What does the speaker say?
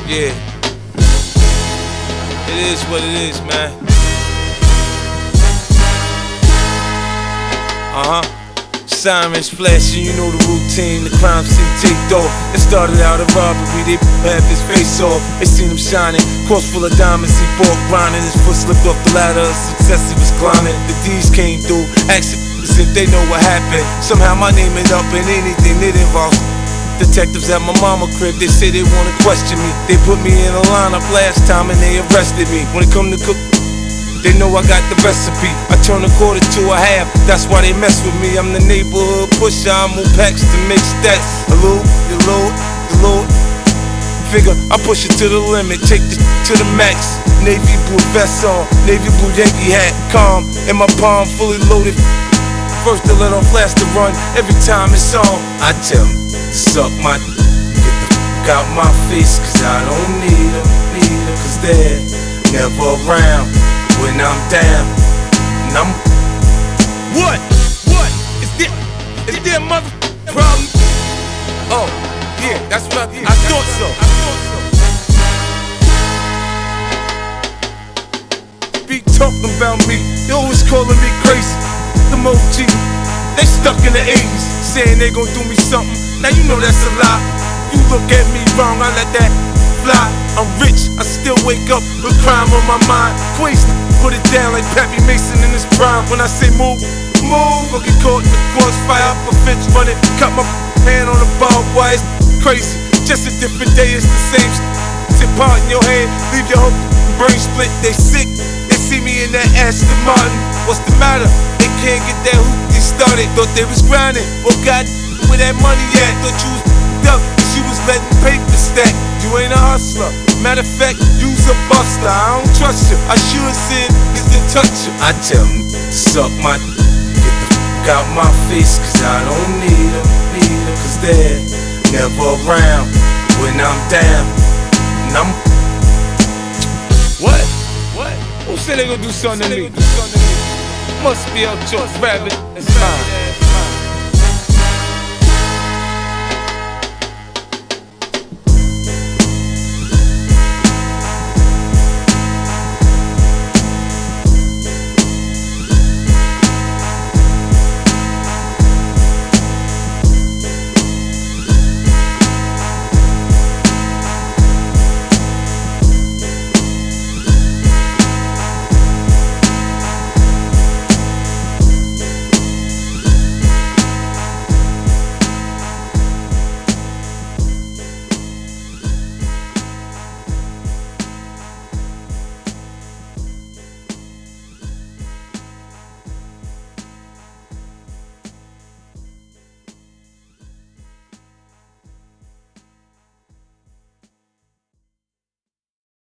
Yeah. It is what it is, man. Sirens flashing, you know the routine. The crime scene taped off. It started out a robbery, they had his face off. They seen him shining, cross full of diamonds. He bought grinding, his foot slipped off the ladder of success, he was climbing. The D's came through, asking as if they know what happened. Somehow my name ended up in anything that involves detectives at my mama crib. They say they wanna question me. They put me in a lineup last time and they arrested me. When it come to cook, they know I got the recipe. I turn a quarter to a half, that's why they mess with me. I'm the neighborhood pusher, I move packs to make stacks. A little figure, I push it to the limit, take this to the max. Navy blue vest on, navy blue Yankee hat, calm, and my palm fully loaded. First to let off, last to run, every time it's on. I tell them, suck my get the fuck out my face, cause I don't need them, cause they're never around when I'm down, and I'm What? Is there a mother problem? Oh, yeah, that's what I thought so. Be talking about me, they always calling me crazy. The OG, they stuck in the 80s, saying they gon' do me something. Now you know that's a lie. You look at me wrong, I let that fly. I'm rich, I still wake up with crime on my mind. Queens, put it down like Pappy Mason in his prime. When I say move, or get caught in the crossfire, up a fence running, cut my hand on the barbed wire. It's crazy, just a different day, it's the same. Sit part in your hand, leave your whole brain split. They sick, they see me in that Aston Martin. What's the matter? They can't get that hoop they started. Thought they was grinding, well God, where that money at? Thought you was up, cause you was letting paper stack. You ain't a hustler, matter of fact, you's a buster. I don't trust you, I sure said is to touch you. I tell them, suck my get the fuck out my face, cause I don't need them, cause they're never around when I'm down, and I'm What? Who said they gon' do something to me? Must be El Cho's rabbit, it's mine.